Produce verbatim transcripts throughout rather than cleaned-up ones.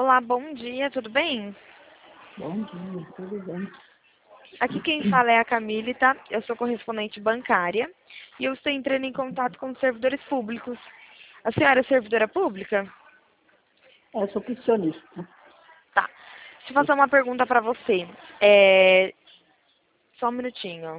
Olá, bom dia, tudo bem? Bom dia, tudo bem? Aqui quem fala é a Camille, tá? Eu sou correspondente bancária e eu estou entrando em contato com os servidores públicos. A senhora é servidora pública? É, eu sou pensionista. Tá. Deixa eu fazer uma pergunta pra você. É... Só um minutinho.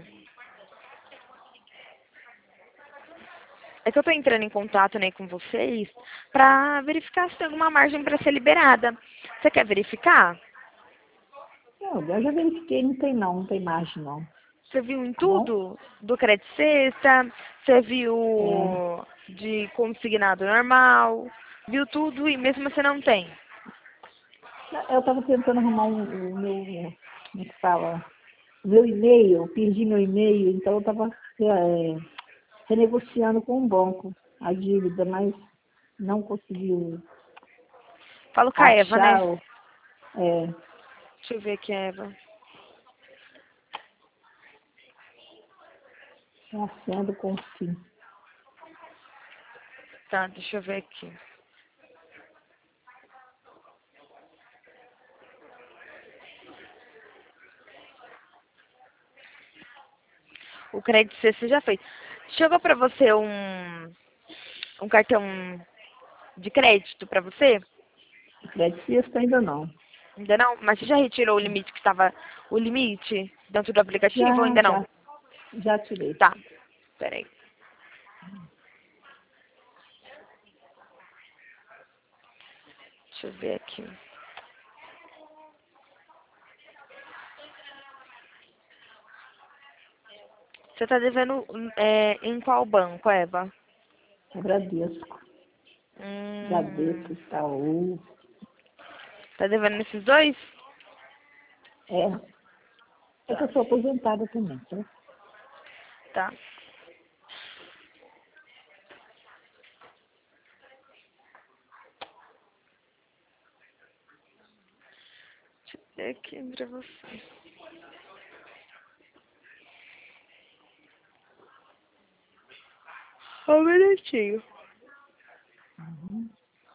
É que eu tô entrando em contato, né, com vocês pra verificar se tem alguma margem pra ser liberada. Você quer verificar? Não, eu já verifiquei, não tem não, não tem margem não. Você viu em Tá bom? tudo? Do crédito sexta, você É, viu de consignado normal, viu tudo e mesmo você não tem. eu estava tentando arrumar um, o meu, como é que fala? O meu e-mail, eu perdi meu e-mail, então eu estava é, renegociando com o banco a dívida, mas não conseguiu Falo com a Eva, né? achar o, é, Deixa eu ver aqui, Eva. nascendo com o fim. Tá, deixa eu ver aqui. O crédito C você já fez. Chegou pra você um, um cartão de crédito pra você? Crédito sexta ainda não. Ainda não? Mas você já retirou o limite que estava... O limite dentro do aplicativo ou Já, ainda não? já, já tirei. Tá, peraí. Deixa eu ver aqui. Você tá devendo é, em qual banco, Eva? É Bradesco. Hum, Bradesco, Itaú. tá devendo nesses dois? É, é que Tá, eu sou aposentada também, tá? tá. Deixa eu ver aqui pra você. Só um minutinho. Uhum.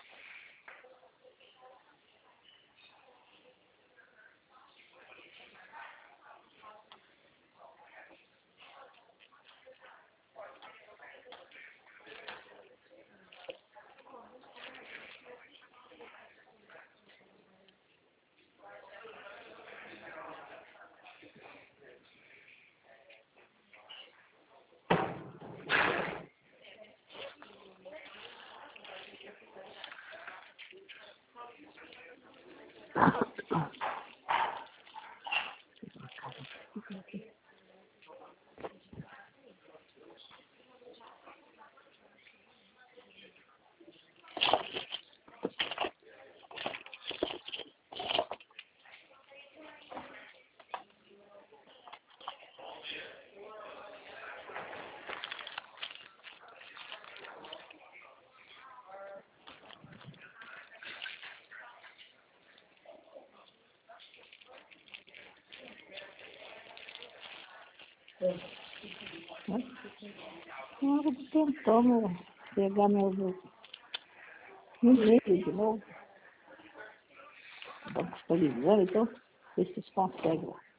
Na hora de tentando pegar meu meu e-mail de novo, o banco está ligando, então, ver se vocês conseguem lá.